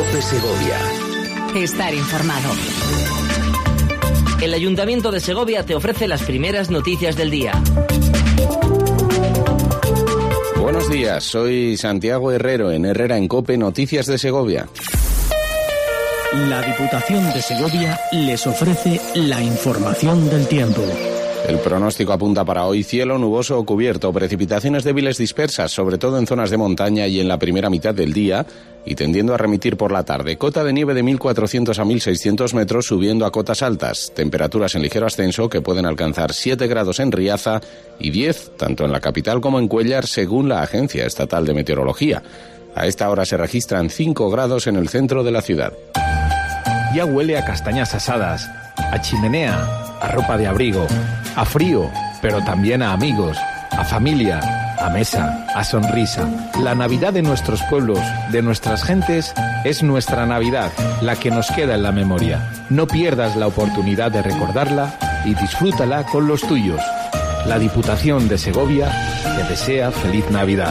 COPE Segovia. Estar informado. El Ayuntamiento de Segovia te ofrece las primeras noticias del día. Buenos días, soy Santiago Herrero en Herrera en COPE, Noticias de Segovia. La Diputación de Segovia les ofrece la información del tiempo. El pronóstico apunta para hoy cielo nuboso o cubierto, precipitaciones débiles dispersas, sobre todo en zonas de montaña y en la primera mitad del día, y tendiendo a remitir por la tarde. Cota de nieve de 1.400 a 1.600 metros, subiendo a cotas altas. Temperaturas en ligero ascenso que pueden alcanzar 7 grados en Riaza y 10, tanto en la capital como en Cuéllar, según la Agencia Estatal de Meteorología. A esta hora se registran 5 grados en el centro de la ciudad. Ya huele a castañas asadas, a chimenea, a ropa de abrigo, a frío, pero también a amigos, a familia, a mesa, a sonrisa. La Navidad de nuestros pueblos, de nuestras gentes, es nuestra Navidad, la que nos queda en la memoria. No pierdas la oportunidad de recordarla y disfrútala con los tuyos. La Diputación de Segovia te desea feliz Navidad.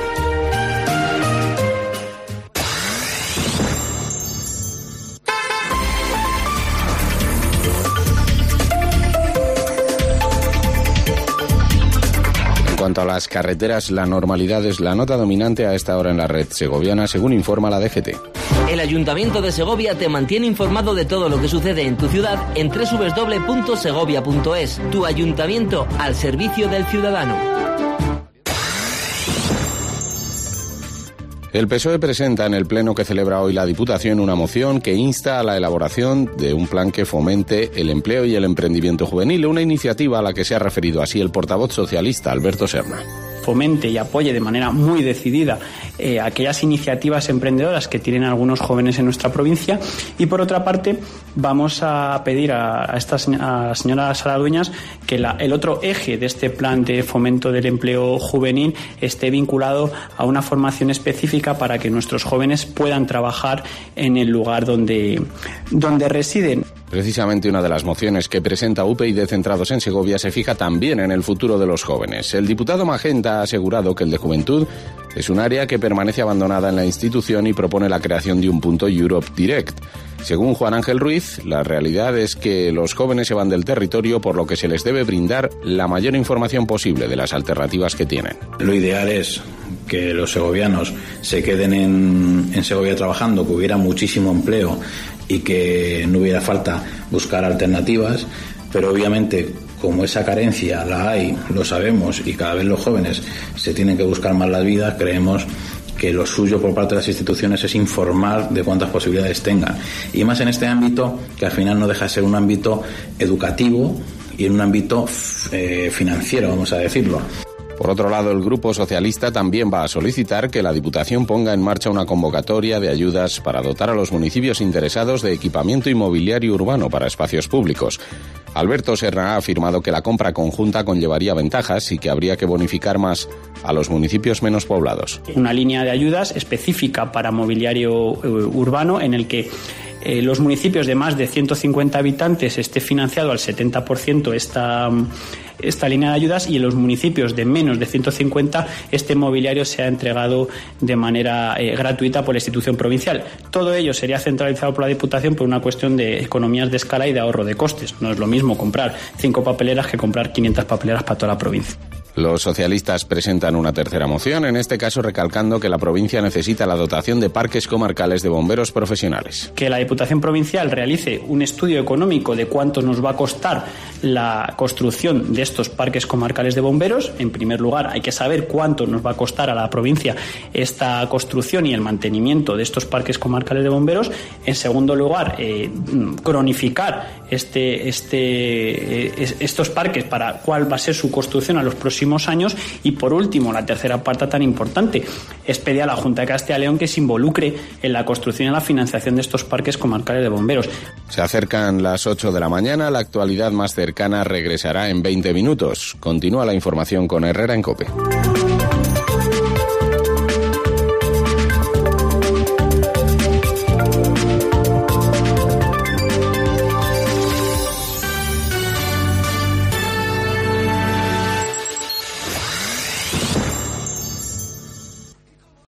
En cuanto a las carreteras, la normalidad es la nota dominante a esta hora en la red segoviana, según informa la DGT. El Ayuntamiento de Segovia te mantiene informado de todo lo que sucede en tu ciudad en www.segovia.es. Tu ayuntamiento al servicio del ciudadano. El PSOE presenta en el pleno que celebra hoy la Diputación una moción que insta a la elaboración de un plan que fomente el empleo y el emprendimiento juvenil, una iniciativa a la que se ha referido así el portavoz socialista Alberto Serna. Fomente y apoye de manera muy decidida aquellas iniciativas emprendedoras que tienen algunos jóvenes en nuestra provincia, y por otra parte vamos a pedir a señora Sara Dueñas que el otro eje de este plan de fomento del empleo juvenil esté vinculado a una formación específica para que nuestros jóvenes puedan trabajar en el lugar donde residen. Precisamente una de las mociones que presenta UPyD centrados en Segovia se fija también en el futuro de los jóvenes. El diputado Magenta ha asegurado que el de Juventud es un área que permanece abandonada en la institución y propone la creación de un punto Europe Direct. Según Juan Ángel Ruiz, la realidad es que los jóvenes se van del territorio, por lo que se les debe brindar la mayor información posible de las alternativas que tienen. Lo ideal es que los segovianos se queden en Segovia trabajando, que hubiera muchísimo empleo y que no hubiera falta buscar alternativas, pero obviamente como esa carencia la hay, lo sabemos, y cada vez los jóvenes se tienen que buscar más las vidas, creemos que lo suyo por parte de las instituciones es informar de cuántas posibilidades tengan, y más en este ámbito que al final no deja de ser un ámbito educativo y en un ámbito financiero, vamos a decirlo. Por otro lado, el Grupo Socialista también va a solicitar que la Diputación ponga en marcha una convocatoria de ayudas para dotar a los municipios interesados de equipamiento inmobiliario urbano para espacios públicos. Alberto Serna ha afirmado que la compra conjunta conllevaría ventajas y que habría que bonificar más a los municipios menos poblados. Una línea de ayudas específica para mobiliario urbano en el que los municipios de más de 150 habitantes esté financiado al 70% esta línea de ayudas, y en los municipios de menos de 150 este mobiliario sea entregado de manera gratuita por la institución provincial. Todo ello sería centralizado por la Diputación por una cuestión de economías de escala y de ahorro de costes. No es lo mismo comprar 5 papeleras que comprar 500 papeleras para toda la provincia. Los socialistas presentan una tercera moción, en este caso recalcando que la provincia necesita la dotación de parques comarcales de bomberos profesionales. Que la Diputación Provincial realice un estudio económico de cuánto nos va a costar la construcción de estos parques comarcales de bomberos. En primer lugar, hay que saber cuánto nos va a costar a la provincia esta construcción y el mantenimiento de estos parques comarcales de bomberos. En segundo lugar, cronificar estos parques para cuál va a ser su construcción a los próximos años. Y por último, la tercera parte tan importante es pedir a la Junta de Castilla y León que se involucre en la construcción y la financiación de estos parques comarcales de bomberos. Se acercan las 8 de la mañana, la actualidad más cercana regresará en 20 minutos. Continúa la información con Herrera en COPE.